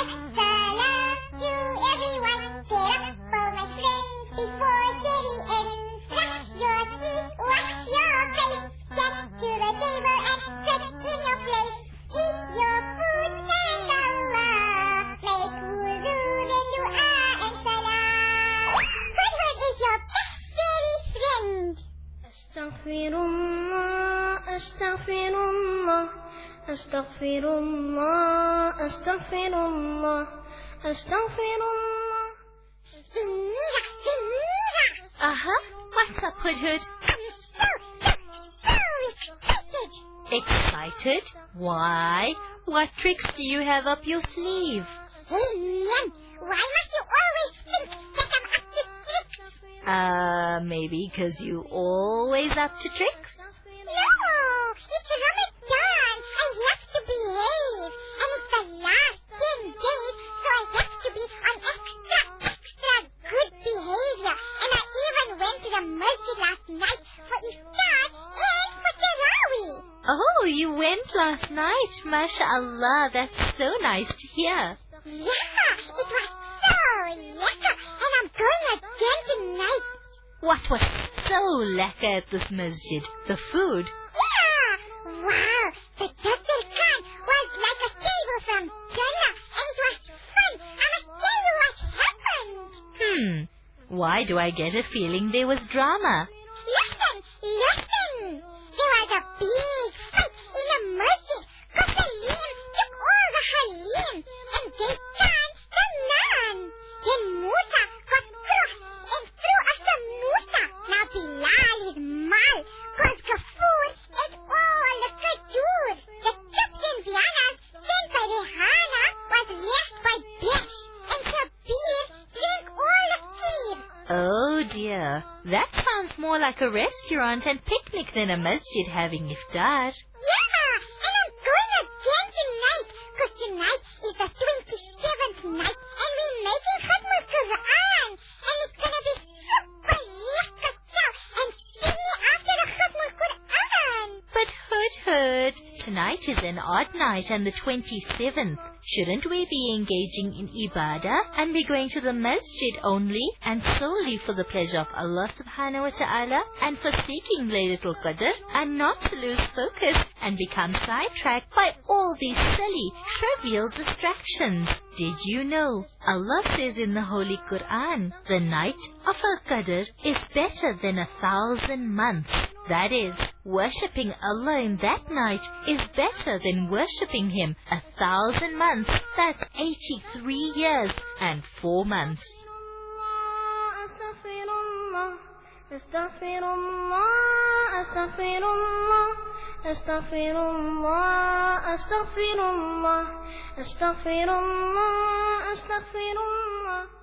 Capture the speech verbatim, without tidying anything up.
Salam to everyone. Get up for my friends before Daddy ends. Brush your teeth, wash your face. Get to the table and sit in your place. Eat your food, thank Allah. Make wudu, then dua and salam. Hudhud is your best fairy friend. Astaghfirullah, astaghfirullah, astaghfirullah, astaghfirullah, astaghfirullah. Zinira, Zinira. Uh-huh. What's up, Hudhud? I'm so, so, so excited. Excited? Why? What tricks do you have up your sleeve? Hey, Nyan, why must you always think that I'm up to tricks? Uh, maybe 'cause you always up to tricks? No, it's Ramadan. I have to behave. And it's the last ten days, so I have to be on extra, extra good behavior. And I even went to the masjid last night for iftar and for tarawih. Oh, you went last night. MashaAllah, that's so nice to hear. Yeah, it was so lekker. And I'm going again tonight. What was so lekker at this masjid? The food? Yeah! Wow! The Dastar Khan was like a table from Jannah, and it was fun. I must tell you what happened. Hmm. Why do I get a feeling there was drama? Listen, listen. There was a big fight in the masjid because Salim took all the halim and gave danced the naan. Then Musa got crossed and threw a samosa. Now Bilal is mal because Gafur ate all the kajur. The chips and vianas sent by Rehana was left by Besh, and Shabir drank all the kheer. Oh dear. That sounds more like a restaurant and picnic than a masjid having iftar. Yeah, and I'm going again tonight, because tonight is the twenty-seventh night, and we're making Khatmul Quran, and it's going to be super lekker chow, and singing after the Khatmul Quran. But Hudhud, tonight is an odd night and the twenty-seventh. Shouldn't we be engaging in ibadah and be going to the masjid only and solely for the pleasure of Allah subhanahu wa ta'ala and for seeking Laylatul Qadr and not to lose focus and become sidetracked by all these silly, trivial distractions? Did you know Allah says in the Holy Quran, the night of Al-Qadr is better than a thousand months. That is, worshipping Allah in that night is better than worshipping Him a thousand months. That's eighty-three years and four months. Astaghfirullah, astaghfirullah, astaghfirullah, astaghfirullah, astaghfirullah, astaghfirullah, astaghfirullah.